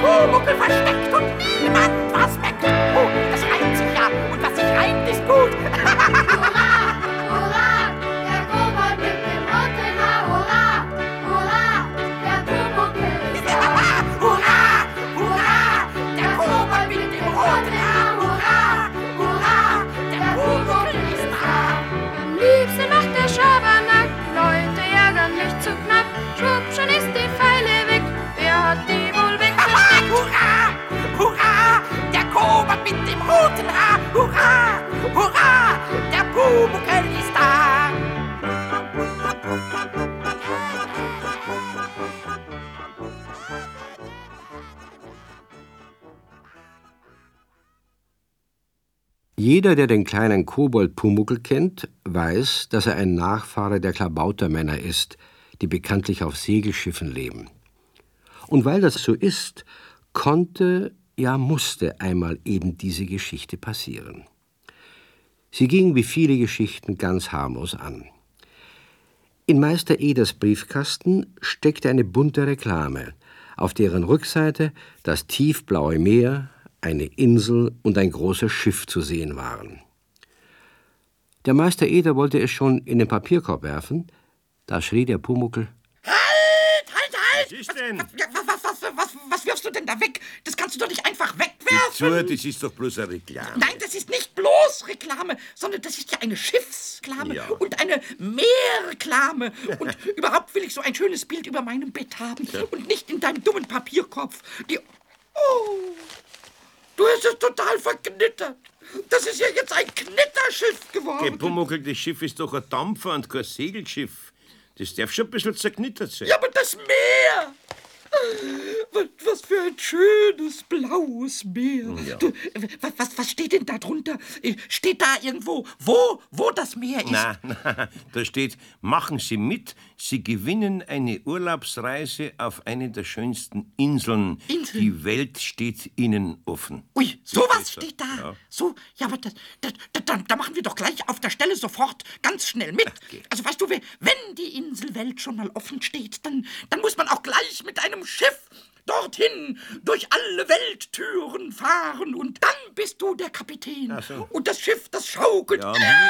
Pumuckl versteckt und niemand was weckt. Oh, das reimt sich ja und was sich reimt ist gut. Hurra, hurra, der Kobold mit dem roten Haar. Hurra, hurra, der Pumuckl ist da. Hurra, hurra, der Kobold mit dem roten Haar. Hurra, hurra, der Pumuckl ist da. Am liebsten macht der Schabernack, Leute ärgern mich zu knapp. Schwupp, schon ist die Pfeile weg, wer hat die wohl wegversteckt? Hurra, hurra, der Kobold mit dem roten Haar. Hurra, hurra, der Pumuckl ist da. Jeder, der den kleinen Kobold Pumuckl kennt, weiß, dass er ein Nachfahre der Klabautermänner ist, die bekanntlich auf Segelschiffen leben. Und weil das so ist, konnte, ja musste einmal eben diese Geschichte passieren. Sie ging wie viele Geschichten ganz harmlos an. In Meister Eders Briefkasten steckte eine bunte Reklame, auf deren Rückseite das tiefblaue Meer, eine Insel und ein großes Schiff zu sehen waren. Der Meister Eder wollte es schon in den Papierkorb werfen, da schrie der Pumuckl: Halt! Was ist denn? Was wirfst du denn da weg? Das kannst du doch nicht einfach Geh wegwerfen. zu, das ist doch bloß eine Reklame. Nein, das ist nicht bloß Reklame, sondern das ist ja eine Schiffsreklame Ja. und eine Meerreklame. Und überhaupt will ich so ein schönes Bild über meinem Bett haben und nicht in deinem dummen Papierkopf. Oh, du hast es total verknittert. Das ist ja jetzt ein Knitterschiff geworden. Geh, Pumuckl, das Schiff ist doch ein Dampfer und kein Segelschiff. Das darf schon ein bisschen zerknittert sein. Ja, aber das Meer! Was für ein schönes, blaues Meer. Ja. Du, was steht denn da drunter? Steht da irgendwo, wo das Meer ist? Na, da steht, machen Sie mit, Sie gewinnen eine Urlaubsreise auf eine der schönsten Inseln. Inseln? Die Welt steht Ihnen offen. Ui, sowas steht da. Ja. So, ja, aber da machen wir doch gleich auf der Stelle sofort ganz schnell mit. Okay. Also weißt du, wenn die Inselwelt schon mal offen steht, dann muss man auch gleich mit einem Schiff dorthin, durch alle Welttüren fahren und dann bist du der Kapitän. Ach so. Und das Schiff, das schaukelt.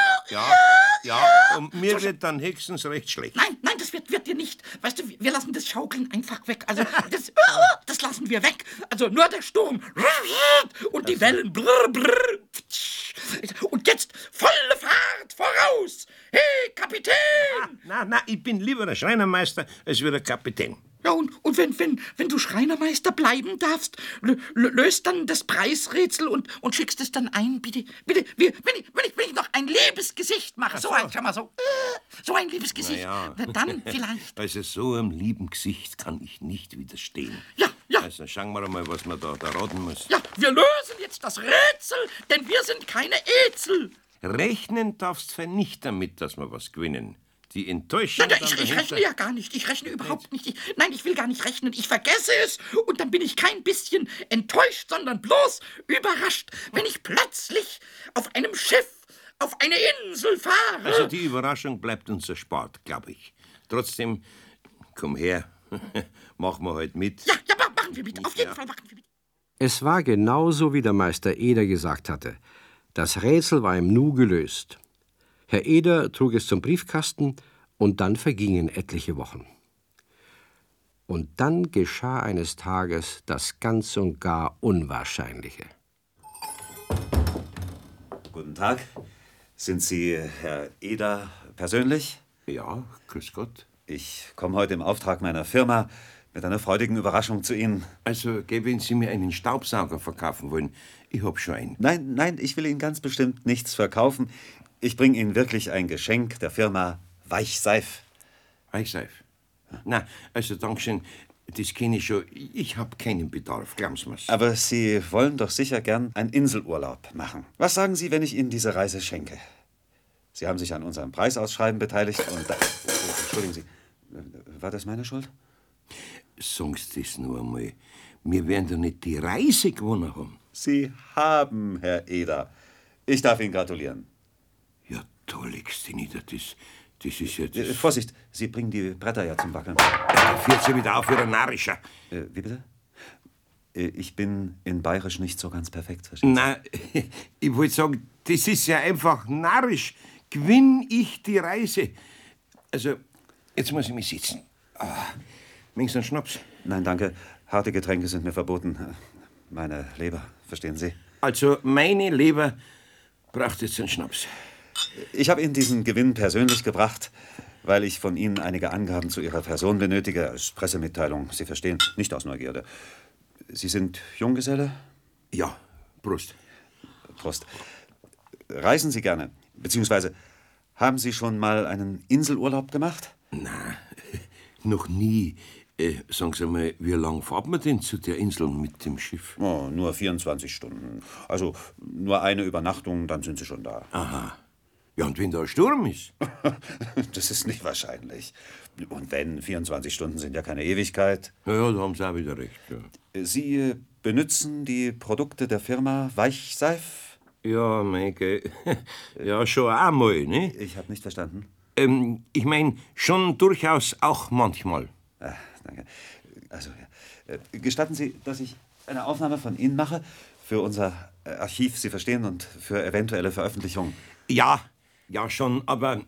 Und mir wird dann höchstens recht schlecht. Nein, das wird dir nicht. Weißt du, wir lassen das Schaukeln einfach weg. Also, das lassen wir weg. Also nur der Sturm. Und die Wellen. Und jetzt volle Fahrt voraus. Hey, Kapitän! Na, ich bin lieber der Schreinermeister als wie der Kapitän. Ja, und wenn du Schreinermeister bleiben darfst, löst dann das Preisrätsel und schickst es dann ein, bitte. Wenn ich noch ein liebes Gesicht mache, so ein, schau mal, so ein liebes Gesicht, Na ja. dann vielleicht. Also so einem lieben Gesicht kann ich nicht widerstehen. Ja. Also schauen wir mal, was man da raten muss. Ja, wir lösen jetzt das Rätsel, denn wir sind keine Äzel. Rechnen darfst du nicht damit, dass wir was gewinnen. Die Enttäuschung Nein, dann ich dahinter- rechne ja gar nicht. Ich rechne überhaupt nicht. Nein, ich will gar nicht rechnen. Ich vergesse es und dann bin ich kein bisschen enttäuscht, sondern bloß überrascht, wenn ich plötzlich auf einem Schiff auf eine Insel fahre. Also die Überraschung bleibt uns erspart, glaube ich. Trotzdem, komm her, machen wir heute mit. Ja, machen wir mit. Auf jeden Fall machen wir mit. Es war genauso, wie der Meister Eder gesagt hatte. Das Rätsel war im Nu gelöst. Herr Eder trug es zum Briefkasten und dann vergingen etliche Wochen. Und dann geschah eines Tages das ganz und gar Unwahrscheinliche. Guten Tag. Sind Sie Herr Eder persönlich? Ja, grüß Gott. Ich komme heute im Auftrag meiner Firma mit einer freudigen Überraschung zu Ihnen. Also, wenn Sie mir einen Staubsauger verkaufen wollen, ich hab schon einen. Nein, ich will Ihnen ganz bestimmt nichts verkaufen. Ich bringe Ihnen wirklich ein Geschenk der Firma Weichseif. Weichseif? Na, also Dankeschön, das kenne ich schon. Ich hab keinen Bedarf, glauben Sie mir's. Aber Sie wollen doch sicher gern einen Inselurlaub machen. Was sagen Sie, wenn ich Ihnen diese Reise schenke? Sie haben sich an unserem Preisausschreiben beteiligt und... Entschuldigen Sie, war das meine Schuld? Sag's das nur einmal. Wir werden doch nicht die Reise gewonnen haben. Sie haben, Herr Eder. Ich darf Ihnen gratulieren. Ja, da legst du nieder. Das ist ja das... Vorsicht, Sie bringen die Bretter ja zum Wackeln. Da fährt sie wieder auf wie ein Narischer. Wie bitte? Ich bin in Bayerisch nicht so ganz perfekt, verstehen Sie? Na, ich wollte sagen, das ist ja einfach narrisch. Gewinn ich die Reise. Also, jetzt muss ich mich sitzen. Möchtest du einen Schnaps? Nein, danke. Harte Getränke sind mir verboten. Meine Leber, verstehen Sie? Also, meine Leber braucht jetzt einen Schnaps. Ich habe Ihnen diesen Gewinn persönlich gebracht, weil ich von Ihnen einige Angaben zu Ihrer Person benötige, als Pressemitteilung. Sie verstehen, nicht aus Neugierde. Sie sind Junggeselle? Ja, Prost. Prost. Reisen Sie gerne? Beziehungsweise, haben Sie schon mal einen Inselurlaub gemacht? Na, noch nie. Sagen Sie mal, wie lange fahren wir denn zu der Insel mit dem Schiff? Oh, nur 24 Stunden. Also nur eine Übernachtung, dann sind Sie schon da. Aha. Ja, und wenn da ein Sturm ist? Das ist nicht wahrscheinlich. Und wenn, 24 Stunden sind ja keine Ewigkeit. Ja, da haben Sie auch wieder recht. Ja, Sie benutzen die Produkte der Firma Weichseif? ja Meike. Ja, schon einmal, ne? Ich habe nicht verstanden. Ich meine, schon durchaus auch manchmal. Danke. Also, gestatten Sie, dass ich eine Aufnahme von Ihnen mache für unser Archiv, Sie verstehen, und für eventuelle Veröffentlichungen. Ja, schon, aber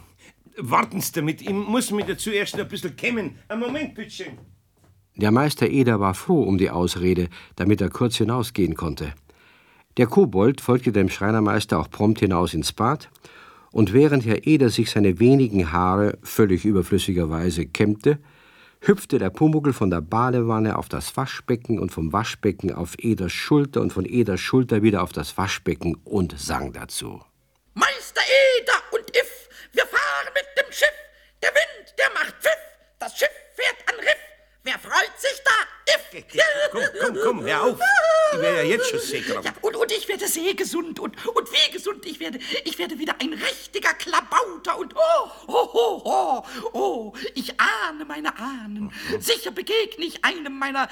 warten Sie damit. Ich muss mir dazu erst ein bisschen kämmen. Einen Moment, bitte. Der Meister Eder war froh um die Ausrede, damit er kurz hinausgehen konnte. Der Kobold folgte dem Schreinermeister auch prompt hinaus ins Bad, und während Herr Eder sich seine wenigen Haare völlig überflüssigerweise kämmte, hüpfte der Pumuckl von der Badewanne auf das Waschbecken und vom Waschbecken auf Eders Schulter und von Eders Schulter wieder auf das Waschbecken und sang dazu. Meister Eder und If, wir fahren mit dem Schiff. Der Wind, der macht Pfiff. Das Schiff fährt an Riff. Wer freut sich da? If. Komm, hör auf. Ich wäre ja jetzt schon seekrank. Ja, und ich werde seegesund und wie gesund. Ich werde wieder ein richtiger Klabauter und ich ahne meine Ahnen. Sicher begegne ich einem meiner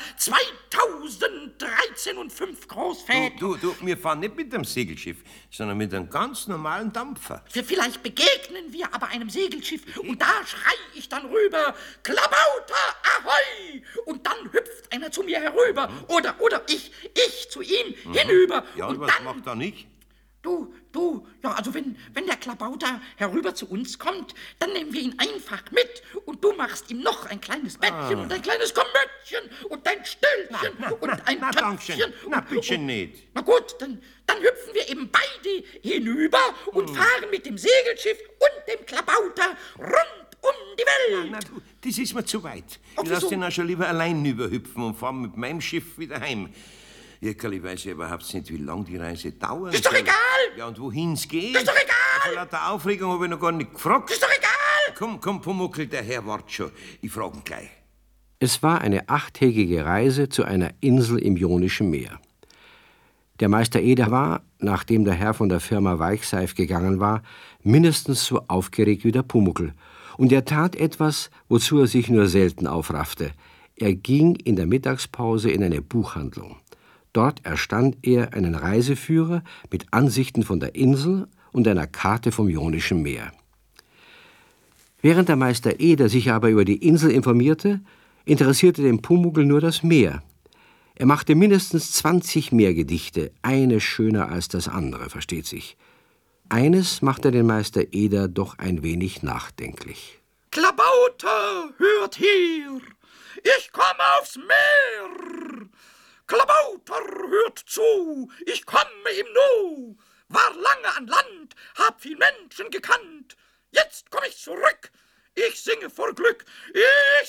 2013 und 5 Großväter. Du, wir fahren nicht mit dem Segelschiff, sondern mit einem ganz normalen Dampfer. Vielleicht begegnen wir aber einem Segelschiff und da schrei ich dann rüber, Klabauter, ahoi! Und dann hüpft einer zu mir herüber oder ich zu ihm hinüber. Ja, und was dann, macht er nicht? ja, also wenn der Klabauter herüber zu uns kommt, dann nehmen wir ihn einfach mit und du machst ihm noch ein kleines Bettchen und ein kleines Kommödchen und ein Stühlchen und ein Dankeschön. Töpfchen. Na, bitte nicht. Na gut, dann hüpfen wir eben beide hinüber und fahren mit dem Segelschiff und dem Klabauter rund um die Welt. Na, du, das ist mir zu weit. Ach, Ich lass wieso? den auch schon lieber allein überhüpfen und fahr mit meinem Schiff wieder heim. Ich weiß ja überhaupt nicht, wie lang die Reise dauert. Ist doch egal! Ja, und wohin es geht? Ist doch egal! Vor lauter Aufregung habe ich noch gar nicht gefragt. Ist doch egal! Komm, Pumuckl, der Herr wartet schon. Ich frage ihn gleich. Es war eine 8-tägige Reise zu einer Insel im Ionischen Meer. Der Meister Eder war, nachdem der Herr von der Firma Weichseif gegangen war, mindestens so aufgeregt wie der Pumuckl. Und er tat etwas, wozu er sich nur selten aufraffte. Er ging in der Mittagspause in eine Buchhandlung. Dort erstand er einen Reiseführer mit Ansichten von der Insel und einer Karte vom Ionischen Meer. Während der Meister Eder sich aber über die Insel informierte, interessierte den Pumuckl nur das Meer. Er machte mindestens 20 Meergedichte, eines schöner als das andere, versteht sich. Eines machte den Meister Eder doch ein wenig nachdenklich. Klabauter, hört her, ich komme aufs Meer. Klabauter, hört zu, ich komme im Nu. War lange an Land, hab viel Menschen gekannt. Jetzt komm ich zurück, ich singe vor Glück. Ich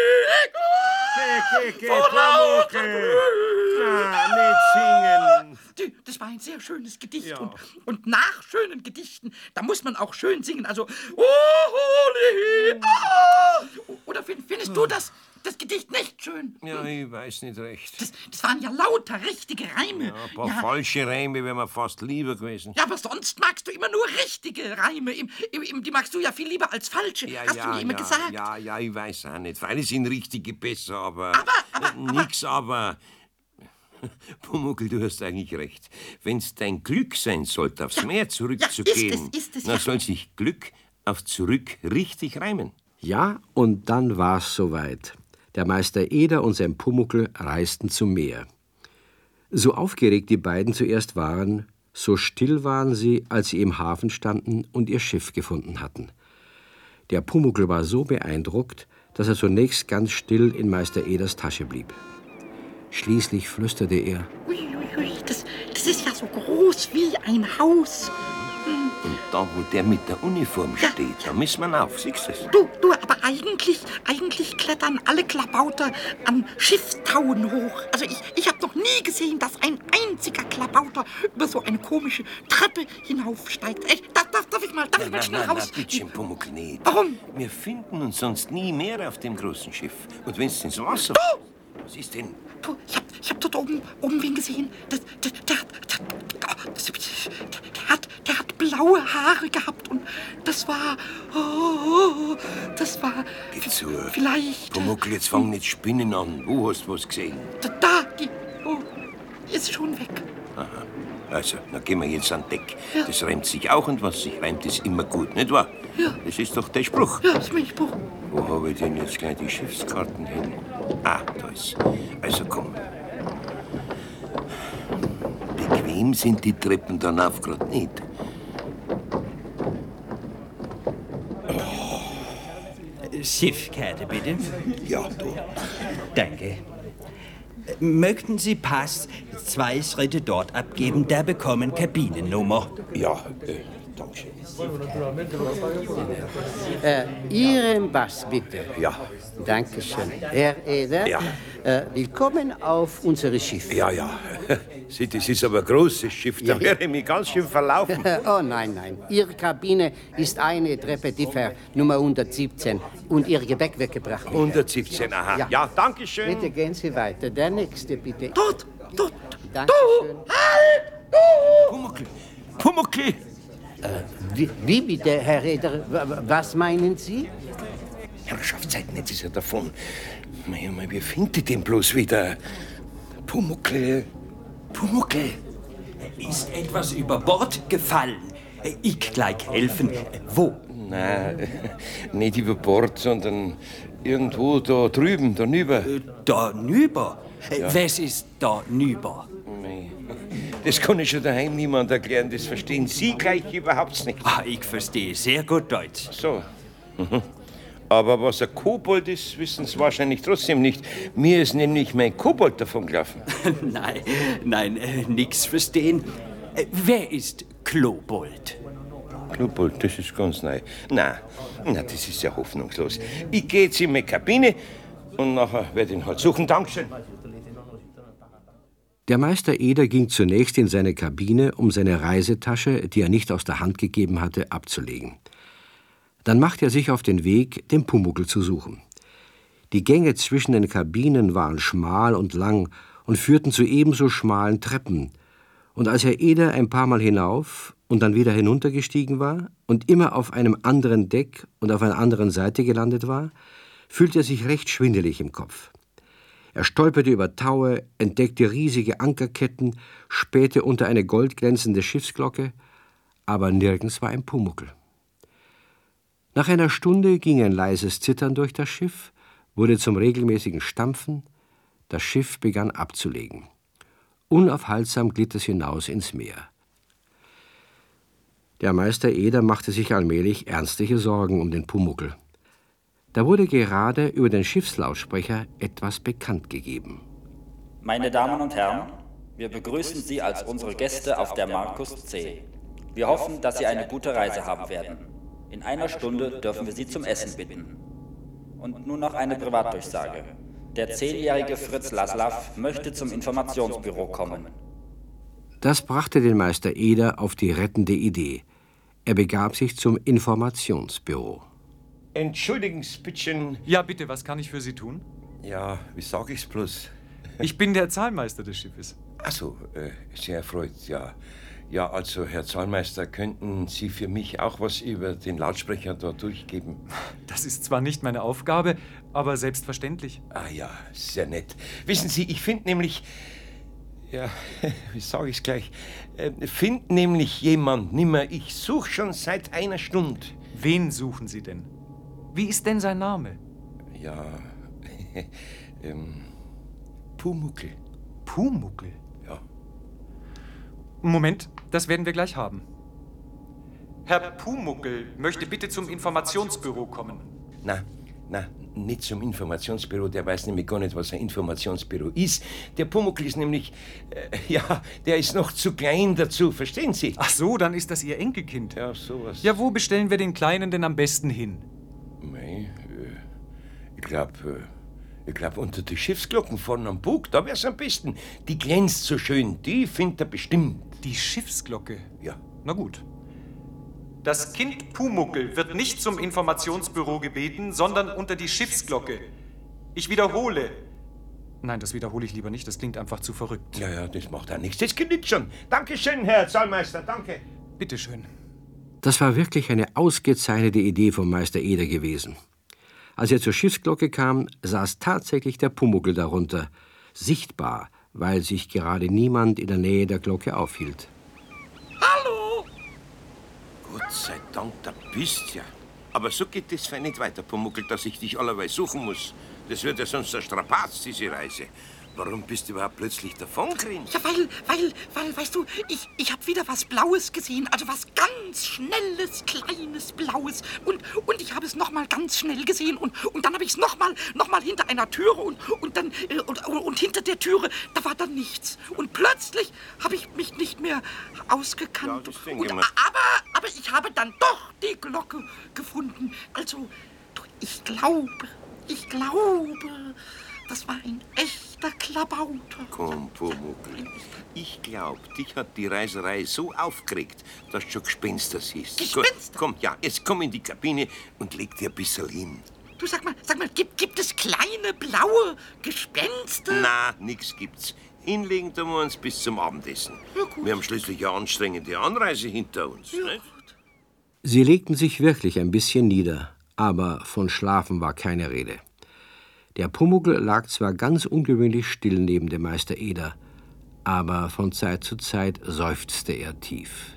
singe vor lauter Glück. Nicht singen. Das war ein sehr schönes Gedicht. Ja. Und nach schönen Gedichten, da muss man auch schön singen. Also, holy, oder findest du das Gedicht nicht schön? Ja, ich weiß nicht recht. Das waren ja lauter richtige Reime. Ja, ein paar falsche Reime wären mir fast lieber gewesen. Ja, aber sonst magst du immer nur richtige Reime. Die magst du ja viel lieber als falsche. Hast du mir immer gesagt. Ja, ich weiß auch nicht. Viele sind richtige besser, aber nix aber. Pumuckl, du hast eigentlich recht. Wenn's dein Glück sein sollte, aufs Meer zurückzugehen, ist es, dann soll sich Glück auf zurück richtig reimen. Ja, und dann war's soweit. Der Meister Eder und sein Pumuckl reisten zum Meer. So aufgeregt die beiden zuerst waren, so still waren sie, als sie im Hafen standen und ihr Schiff gefunden hatten. Der Pumuckl war so beeindruckt, dass er zunächst ganz still in Meister Eders Tasche blieb. Schließlich flüsterte er: Uiuiui, das ist ja so groß wie ein Haus. Und da, wo der mit der Uniform steht, da müssen wir auf, siehst du es? Du, aber eigentlich klettern alle Klabauter an Schiffstauen hoch. Also ich habe noch nie gesehen, dass ein einziger Klabauter über so eine komische Treppe hinaufsteigt. Darf ich mal schnell raus? Nein, bitte, Pumuckl, nicht. Warum? Wir finden uns sonst nie mehr auf dem großen Schiff. Und wenn's ins Wasser... Was ist denn? Du, ich hab dort oben wen gesehen. Der hat blaue Haare gehabt und das war... das war... Geh zu. Vielleicht... Pumuckl, jetzt fang nicht Spinnen an. Wo hast du was gesehen? Ist schon weg. Aha. Also, dann gehen wir jetzt an Deck. Ja. Das reimt sich auch und was sich reimt, ist immer gut, nicht wahr? Ja. Das ist doch der Spruch. Ja, das ist mein Spruch. Wo habe ich denn jetzt gleich die Schiffskarten hin? Ah, da ist. Also komm. Bequem sind die Treppen dann auf grad nicht. Schiffkarte, bitte. Ja, du. Danke. Möchten Sie Pass 2 Schritte dort abgeben, da bekommen Kabinennummer. Ja, danke schön. Ihren Pass, bitte. Ja. Dankeschön. Herr Eder, Ja. Willkommen auf unserem Schiff. Ja. Sieh, das ist aber ein großes Schiff. Da werde ich mich ganz schön verlaufen. Oh nein. Ihre Kabine ist eine Treppe tiefer, Nummer 117. Und Ihr Gepäck weggebracht. 117, aha. Ja, danke schön. Bitte gehen Sie weiter. Der nächste, bitte. Dort. Dankeschön. Pumuckl! Wie bitte, Herr Eder? Was meinen Sie? Herrschaftszeiten, jetzt ist er davon. Mei, wie findet ihr den bloß wieder? Pumuckl! Ist etwas über Bord gefallen? Ich gleich helfen. Wo? Nein, nicht über Bord, sondern irgendwo da drüben, da nüber. Da nüber? Was ist da nüber? Mei, das kann ich schon daheim niemand erklären, das verstehen Sie gleich überhaupt nicht. Ich verstehe sehr gut Deutsch. So. Aber was ein Kobold ist, wissen Sie wahrscheinlich trotzdem nicht. Mir ist nämlich mein Kobold davon gelaufen. Nein, nix verstehen. Wer ist Klobold? Kobold, das ist ganz neu. Na, das ist ja hoffnungslos. Ich gehe jetzt in meine Kabine und nachher werde ich ihn halt suchen. Dankeschön. Der Meister Eder ging zunächst in seine Kabine, um seine Reisetasche, die er nicht aus der Hand gegeben hatte, abzulegen. Dann machte er sich auf den Weg, den Pumuckl zu suchen. Die Gänge zwischen den Kabinen waren schmal und lang und führten zu ebenso schmalen Treppen. Und als Herr Eder ein paar Mal hinauf und dann wieder hinuntergestiegen war und immer auf einem anderen Deck und auf einer anderen Seite gelandet war, fühlte er sich recht schwindelig im Kopf. Er stolperte über Taue, entdeckte riesige Ankerketten, spähte unter eine goldglänzende Schiffsglocke, aber nirgends war ein Pumuckl. Nach einer Stunde ging ein leises Zittern durch das Schiff, wurde zum regelmäßigen Stampfen, das Schiff begann abzulegen. Unaufhaltsam glitt es hinaus ins Meer. Der Meister Eder machte sich allmählich ernstliche Sorgen um den Pumuckl. Da wurde gerade über den Schiffslautsprecher etwas bekannt gegeben. Meine Damen und Herren, wir begrüßen Sie als unsere Gäste auf der Markus C. Wir hoffen, dass Sie eine gute Reise haben werden. In einer Stunde dürfen wir Sie zum Essen bitten. Und nun noch eine Privatdurchsage. Der 10-jährige Fritz Laslav möchte zum Informationsbüro kommen. Das brachte den Meister Eder auf die rettende Idee. Er begab sich zum Informationsbüro. Entschuldigen Sie, bitte. Ja, bitte, was kann ich für Sie tun? Ja, wie sag ich's bloß? Ich bin der Zahlmeister des Schiffes. Ach so, sehr erfreut, ja. Ja, also, Herr Zahlmeister, könnten Sie für mich auch was über den Lautsprecher da durchgeben? Das ist zwar nicht meine Aufgabe, aber selbstverständlich. Ah ja, sehr nett. Wissen Sie, ich finde nämlich... Ja, wie sage ich's gleich? Find nämlich jemand nimmer. Ich suche schon seit einer Stunde. Wen suchen Sie denn? Wie ist denn sein Name? Ja, Pumuckl. Pumuckl? Ja. Moment, das werden wir gleich haben. Herr Pumuckl möchte bitte zum Informationsbüro kommen. Na, nicht zum Informationsbüro. Der weiß nämlich gar nicht, was ein Informationsbüro ist. Der Pumuckl ist nämlich, der ist noch zu klein dazu, verstehen Sie? Ach so, dann ist das Ihr Enkelkind. Ja, sowas. Ja, wo bestellen wir den Kleinen denn am besten hin? Mei, ich glaub, unter die Schiffsglocken vorne am Bug, da wär's am besten. Die glänzt so schön, die findet er bestimmt. Die Schiffsglocke? Ja. Na gut. Das Kind Pumuckl wird nicht zum Informationsbüro gebeten, sondern unter die Schiffsglocke. Ich wiederhole. Nein, das wiederhole ich lieber nicht, das klingt einfach zu verrückt. Ja, das macht auch nichts. Das genügt schon. Dankeschön, Herr Zahlmeister, danke. Bitteschön. Das war wirklich eine ausgezeichnete Idee von Meister Eder gewesen. Als er zur Schiffsglocke kam, saß tatsächlich der Pumuckl darunter, sichtbar, weil sich gerade niemand in der Nähe der Glocke aufhielt. Hallo! Gott sei Dank, da bist ja. Aber so geht es fein nicht weiter, Pumuckl, dass ich dich allerweil suchen muss. Das wird ja sonst ein Strapaz, diese Reise. Warum bist du überhaupt plötzlich davongerannt? Ja, weil, weißt du, ich hab wieder was Blaues gesehen. Also was ganz Schnelles, Kleines, Blaues. Und ich habe es noch mal ganz schnell gesehen. Und dann habe ich es noch mal hinter einer Türe und hinter der Türe, da war dann nichts. Und plötzlich habe ich mich nicht mehr ausgekannt. Ja, das denke ich mal. Aber ich habe dann doch die Glocke gefunden. Also, du, ich glaube, das war ein echter Klabauter. Komm, Pumuckl. Ich glaub, dich hat die Reiserei so aufgeregt, dass du schon Gespenster siehst. Gespenster? Gut, komm, jetzt komm in die Kabine und leg dir ein bisschen hin. Du, sag mal, gibt es kleine, blaue Gespenster? Na, nix gibt's. Hinlegen tun wir uns bis zum Abendessen. Ja, gut. Wir haben schließlich eine anstrengende Anreise hinter uns. Ja, nicht? gut. Sie legten sich wirklich ein bisschen nieder, aber von Schlafen war keine Rede. Der Pumuckl lag zwar ganz ungewöhnlich still neben dem Meister Eder, aber von Zeit zu Zeit seufzte er tief.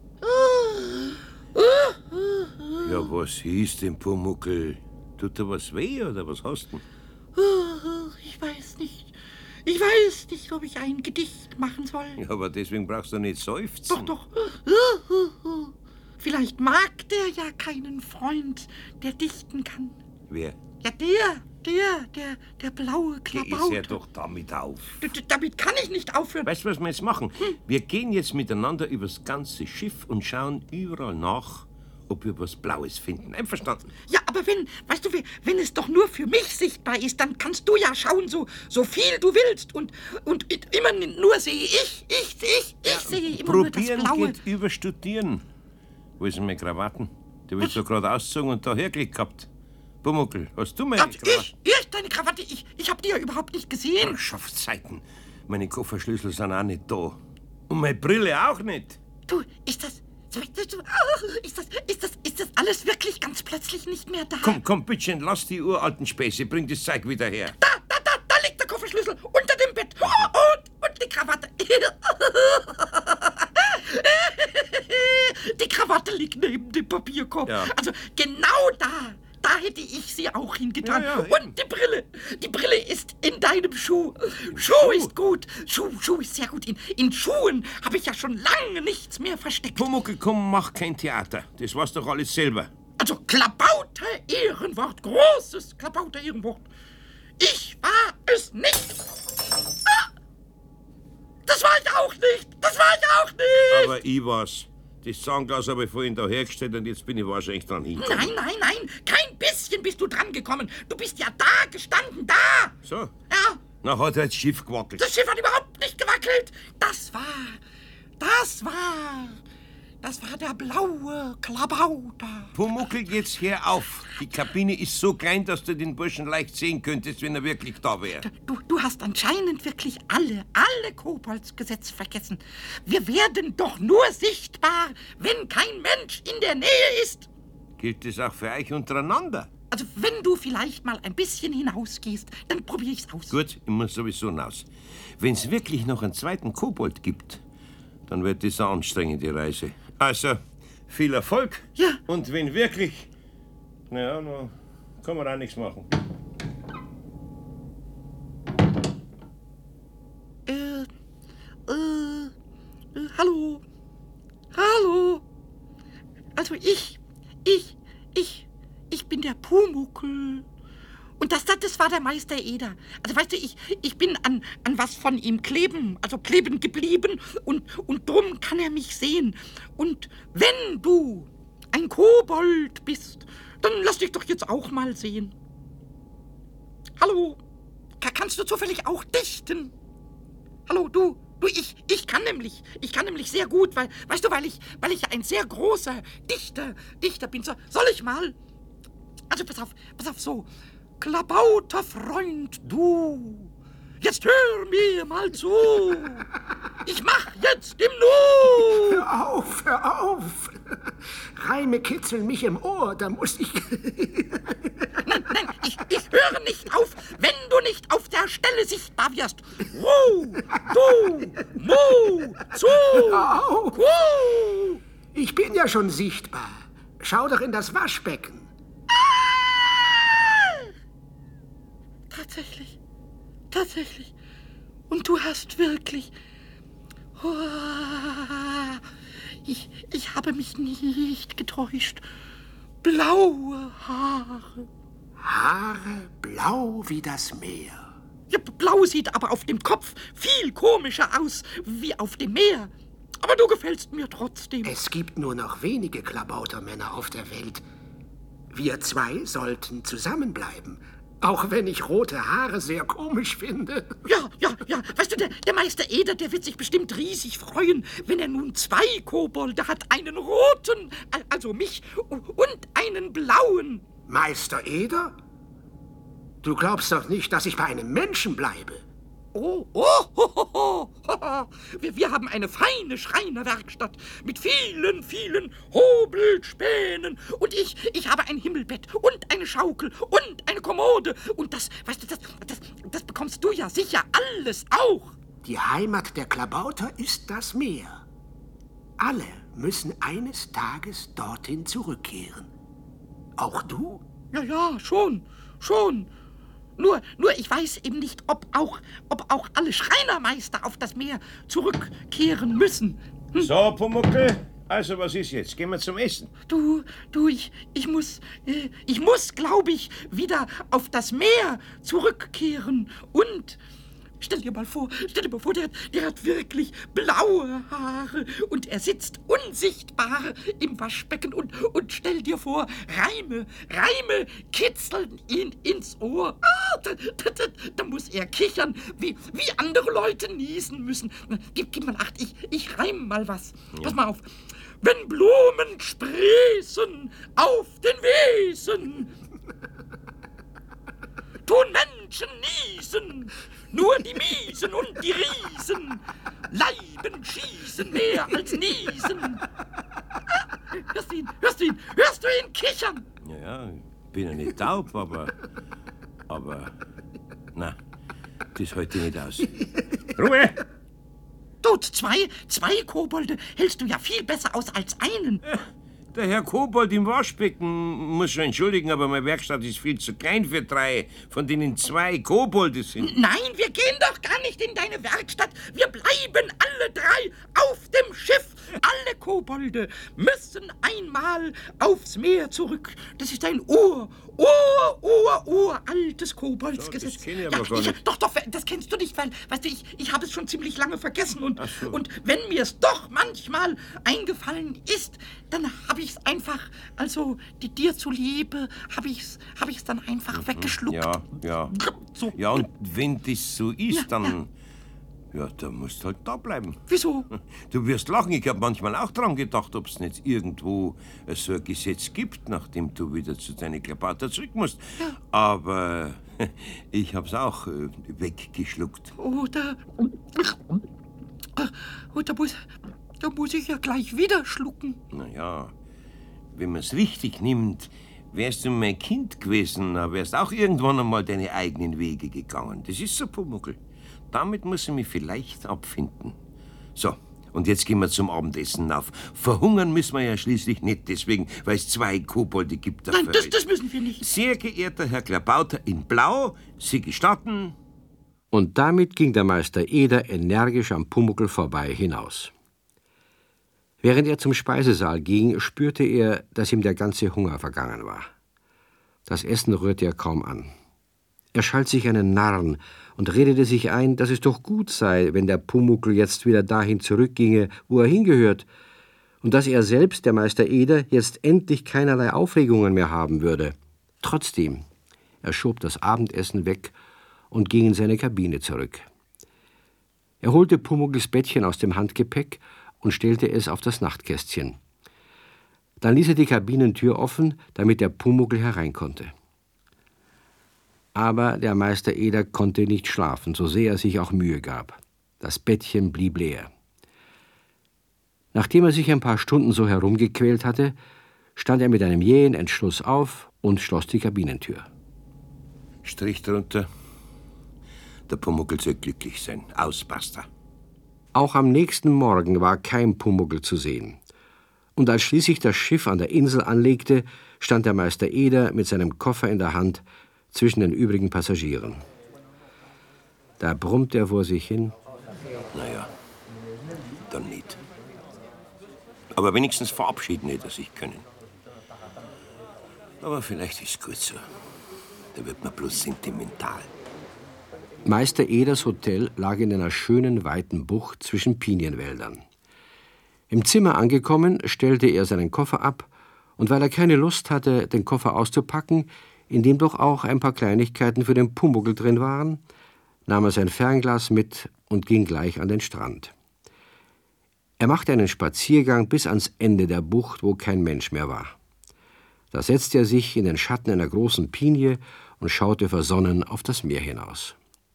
Ja, was ist denn, Pumuckl? Tut dir was weh oder was hast du? Ich weiß nicht, ob ich ein Gedicht machen soll. Ja, aber deswegen brauchst du nicht seufzen. Doch. Vielleicht mag der ja keinen Freund, der dichten kann. Wer? Ja, der blaue Klabauter. Ist ja doch damit auf. Damit kann ich nicht aufhören. Weißt du, was wir jetzt machen? Wir gehen jetzt miteinander übers ganze Schiff und schauen überall nach, ob wir was Blaues finden. Einverstanden? Ja, aber wenn es doch nur für mich sichtbar ist, dann kannst du ja schauen, so viel du willst. Und immer nur sehe ich sehe immer nur das Probieren Blaue. geht über Studieren. Wo ist denn meine Krawatten? Die hab ich so gerade ausgezogen und da hergelegt gehabt. Pumuckl, hast du meine Krawatte? Ich, deine Krawatte, ich hab die ja überhaupt nicht gesehen. Herrschaftszeiten. Meine Kofferschlüssel sind auch nicht da. Und meine Brille auch nicht. Du, ist das alles wirklich ganz plötzlich nicht mehr da? Komm, bitte, lass die uralten Späße, bring das Zeug wieder her. Da liegt der Kofferschlüssel unter dem Bett. Und die Krawatte. Die Krawatte liegt neben dem Papierkorb. Ja. Also genau da hätte ich sie auch hingetan. Ja, und die Brille ist in deinem Schuh. Schuh ist gut. Schuh ist sehr gut. In Schuhen habe ich ja schon lange nichts mehr versteckt. Pumuckl, komm, mach kein Theater. Das weißt doch alles selber. Also Klabauter-Ehrenwort. Großes Klabauter-Ehrenwort. Ich war es nicht. Das war ich auch nicht. Aber ich war's. Das Zahnglas habe ich vorhin da hergestellt und jetzt bin ich wahrscheinlich dran hingekommen. Nein. Kein bisschen bist du dran gekommen. Du bist ja da gestanden, da. So? Ja, Na, hat halt das Schiff gewackelt. das Schiff hat überhaupt nicht gewackelt. Das war der blaue Klabauter. Pumuckl, jetzt hör auf. Die Kabine ist so klein, dass du den Burschen leicht sehen könntest, wenn er wirklich da wäre. Du hast anscheinend wirklich alle Koboldsgesetze vergessen. Wir werden doch nur sichtbar, wenn kein Mensch in der Nähe ist. Gilt das auch für euch untereinander? Also wenn du vielleicht mal ein bisschen hinausgehst, dann probiere ich's aus. Gut, ich muss sowieso hinaus. Wenn's wirklich noch einen zweiten Kobold gibt, dann wird das eine anstrengende Reise. Also, viel Erfolg. Ja. Und wenn wirklich... Naja, dann kann man auch nichts machen. Hallo. Hallo. Also ich bin der Pumuckl. Und das war der Meister Eder. Also weißt du, ich bin an was von ihm kleben geblieben und drum kann er mich sehen. Und wenn du ein Kobold bist, dann lass dich doch jetzt auch mal sehen. Hallo, kannst du zufällig auch dichten? Hallo, ich kann nämlich sehr gut, weil ich ein sehr großer Dichter bin. Soll ich mal? Also pass auf, so. Klabauterfreund, du, jetzt hör mir mal zu. Ich mach jetzt im Nu. Hör auf. Reime kitzeln mich im Ohr, da muss ich... Nein, ich höre nicht auf, wenn du nicht auf der Stelle sichtbar wirst. Wu, du, mu, zu, wu. Ich bin ja schon sichtbar. Schau doch in das Waschbecken. Tatsächlich. Und du hast wirklich... Oh, ich habe mich nicht getäuscht. Blaue Haare. Haare blau wie das Meer. Ja, blau sieht aber auf dem Kopf viel komischer aus wie auf dem Meer. Aber du gefällst mir trotzdem. Es gibt nur noch wenige Klabautermänner auf der Welt. Wir zwei sollten zusammenbleiben. Auch wenn ich rote Haare sehr komisch finde. Ja. Weißt du, der Meister Eder, der wird sich bestimmt riesig freuen, wenn er nun 2 Kobolde hat. Einen roten, also mich, und einen blauen. Meister Eder? Du glaubst doch nicht, dass ich bei einem Menschen bleibe. Wir haben eine feine Schreinerwerkstatt mit vielen Hobelspänen. Und ich habe ein Himmelbett und eine Schaukel und eine Kommode. Und das bekommst du ja sicher alles auch. Die Heimat der Klabauter ist das Meer. Alle müssen eines Tages dorthin zurückkehren. Auch du? Ja, schon. Nur ich weiß eben nicht, ob auch alle Schreinermeister auf das Meer zurückkehren müssen. So, Pumuckl, also was ist jetzt? Gehen wir zum Essen. Ich muss, glaube ich, wieder auf das Meer zurückkehren. Und stell dir mal vor, der hat wirklich blaue Haare und er sitzt unsichtbar im Waschbecken und stell dir vor, Reime kitzeln ihn ins Ohr. Da muss er kichern, wie andere Leute niesen müssen. Gib mal Acht, ich reime mal was. Ja. Pass mal auf. Wenn Blumen sprießen auf den Wiesen, tun Menschen niesen. Nur die Miesen und die Riesen Leiben schießen mehr als niesen. Hörst du ihn kichern? Ja, bin ja nicht taub, aber na, das halte ich nicht aus. Ruhe! Du, zwei Kobolde hältst du ja viel besser aus als einen. Der Herr Kobold im Waschbecken muss schon entschuldigen, aber meine Werkstatt ist viel zu klein für 3, von denen 2 Kobolde sind. Nein, wir gehen doch gar nicht in deine Werkstatt. Wir bleiben alle 3 auf dem Schiff. Alle Kobolde müssen einmal aufs Meer zurück. Das ist ein uraltes Koboldsgesetz. Das kenne ich aber gar nicht. Doch, das kennst du nicht, weil, weißt du, ich habe es schon ziemlich lange vergessen. Und wenn mir es doch manchmal eingefallen ist, dann habe ich es einfach, also dir zuliebe, habe ich es dann einfach weggeschluckt. Ja. So. Ja, und wenn das so ist, dann... Ja, da musst du halt da bleiben. Wieso? Du wirst lachen. Ich habe manchmal auch dran gedacht, ob es nicht irgendwo so ein Gesetz gibt, nachdem du wieder zu deinen Klabauter zurück musst. Ja. Aber ich hab's auch weggeschluckt. Da muss ich ja gleich wieder schlucken. Naja, wenn man's richtig nimmt, wärst du mein Kind gewesen, dann wärst auch irgendwann einmal deine eigenen Wege gegangen. Das ist so, Pumuckl. Damit muss ich mich vielleicht abfinden. So, und jetzt gehen wir zum Abendessen auf. Verhungern müssen wir ja schließlich nicht, deswegen, weil es 2 Kobolde gibt. Nein, das müssen wir nicht. Sehr geehrter Herr Klabauter in Blau, Sie gestatten... Und damit ging der Meister Eder energisch am Pumuckl vorbei hinaus. Während er zum Speisesaal ging, spürte er, dass ihm der ganze Hunger vergangen war. Das Essen rührte er kaum an. Er schalt sich einen Narren und redete sich ein, dass es doch gut sei, wenn der Pumuckl jetzt wieder dahin zurückginge, wo er hingehört, und dass er selbst, der Meister Eder, jetzt endlich keinerlei Aufregungen mehr haben würde. Trotzdem, er schob das Abendessen weg und ging in seine Kabine zurück. Er holte Pumuckls Bettchen aus dem Handgepäck und stellte es auf das Nachtkästchen. Dann ließ er die Kabinentür offen, damit der Pumuckl herein konnte. Aber der Meister Eder konnte nicht schlafen, so sehr er sich auch Mühe gab. Das Bettchen blieb leer. Nachdem er sich ein paar Stunden so herumgequält hatte, stand er mit einem jähen Entschluss auf und schloss die Kabinentür. Strich drunter. Der Pumuckl soll glücklich sein. Aus, basta. Auch am nächsten Morgen war kein Pumuckl zu sehen. Und als schließlich das Schiff an der Insel anlegte, stand der Meister Eder mit seinem Koffer in der Hand zwischen den übrigen Passagieren. Da brummte er vor sich hin. Naja, dann nicht. Aber wenigstens verabschieden hätte er sich können. Aber vielleicht ist es gut so. Da wird man bloß sentimental. Meister Eders Hotel lag in einer schönen, weiten Bucht zwischen Pinienwäldern. Im Zimmer angekommen, stellte er seinen Koffer ab, und weil er keine Lust hatte, den Koffer auszupacken, in dem doch auch ein paar Kleinigkeiten für den Pumuckl drin waren, nahm er sein Fernglas mit und ging gleich an den Strand. Er machte einen Spaziergang bis ans Ende der Bucht, wo kein Mensch mehr war. Da setzte er sich in den Schatten einer großen Pinie und schaute versonnen auf das Meer hinaus.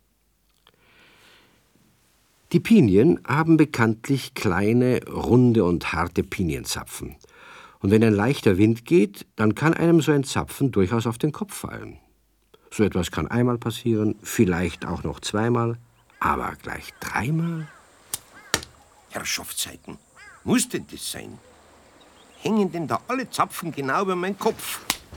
Die Pinien haben bekanntlich kleine, runde und harte Pinienzapfen. Und wenn ein leichter Wind geht, dann kann einem so ein Zapfen durchaus auf den Kopf fallen. So etwas kann einmal passieren, vielleicht auch noch zweimal, aber gleich dreimal? Herrschaftszeiten, muss denn das sein? Hängen denn da alle Zapfen genau über meinen Kopf?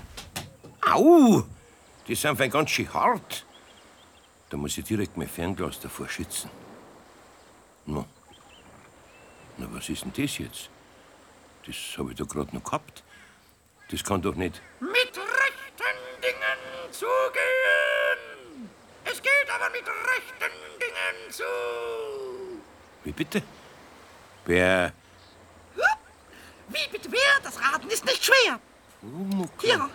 Au, die sind fein ganz schön hart. Da muss ich direkt mein Fernglas davor schützen. Na, was ist denn das jetzt? Das habe ich da gerade noch gehabt. Das kann doch nicht... Mit rechten Dingen zugehen! Es geht aber mit rechten Dingen zu! Wie bitte? Wer? Wie bitte wer? Das Raten ist nicht schwer. Pumuckl. Ja.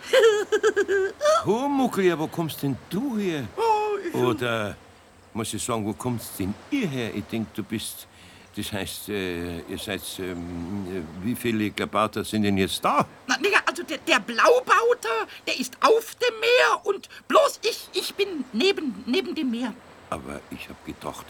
Pumuckl, ja, wo kommst denn du her? Oh, Oder muss ich sagen, wo kommst denn ihr her? Ich denke, du bist... Das heißt, ihr seid... wie viele Klabauter sind denn jetzt da? Na, also der Blaubauter, der ist auf dem Meer und bloß ich bin neben dem Meer. Aber ich habe gedacht,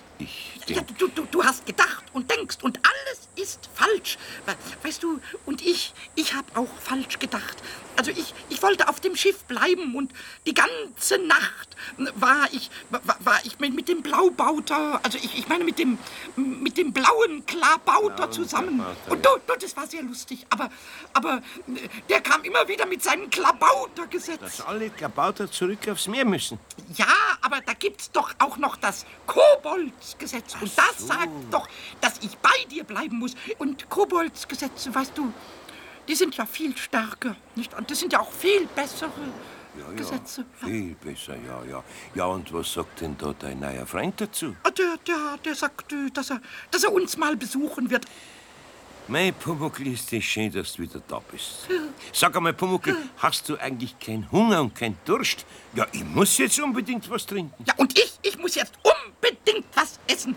Ja, du hast gedacht und denkst und alles ist falsch. Weißt du, und ich habe auch falsch gedacht. Also ich wollte auf dem Schiff bleiben und die ganze Nacht war ich mit dem Blaubauter, also ich meine mit dem blauen Klabauter zusammen. Und das war sehr lustig, aber der kam immer wieder mit seinem Klabautergesetz. dass alle Klabauter zurück aufs Meer müssen. Ja, aber da gibt's doch auch noch das Koboldsgesetz. Und das sagt doch, dass ich bei dir bleiben muss. Und Koboldsgesetze, weißt du, die sind ja viel stärker, nicht? Und das sind ja auch viel bessere Gesetze. Viel besser, ja. Ja, und was sagt denn da dein neuer Freund dazu? Der sagt, dass er uns mal besuchen wird. Mein Pumuckl, ist es schön, dass du wieder da bist. Sag einmal, Pumuckl, hast du eigentlich keinen Hunger und keinen Durst? Ja, ich muss jetzt unbedingt was trinken. Ja, und ich muss jetzt unbedingt was essen.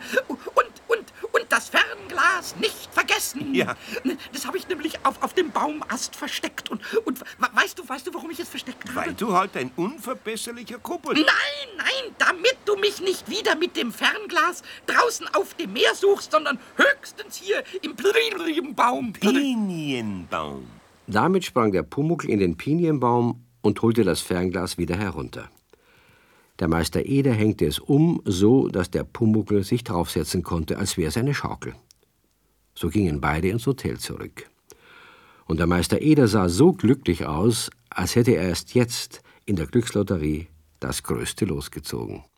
Und das Fernglas nicht vergessen. Ja. Das habe ich nämlich auf dem Baumast versteckt. Und weißt du, warum ich es versteckt habe? Weil du halt ein unverbesserlicher Kobold... Nein, damit du mich nicht wieder mit dem Fernglas draußen auf dem Meer suchst, sondern höchstens hier im Pinienbaum. Pinienbaum. Damit sprang der Pumuckl in den Pinienbaum und holte das Fernglas wieder herunter. Der Meister Eder hängte es so, dass der Pumuckl sich draufsetzen konnte, als wäre es eine Schaukel. So gingen beide ins Hotel zurück. Und der Meister Eder sah so glücklich aus, als hätte er erst jetzt in der Glückslotterie das Größte losgezogen.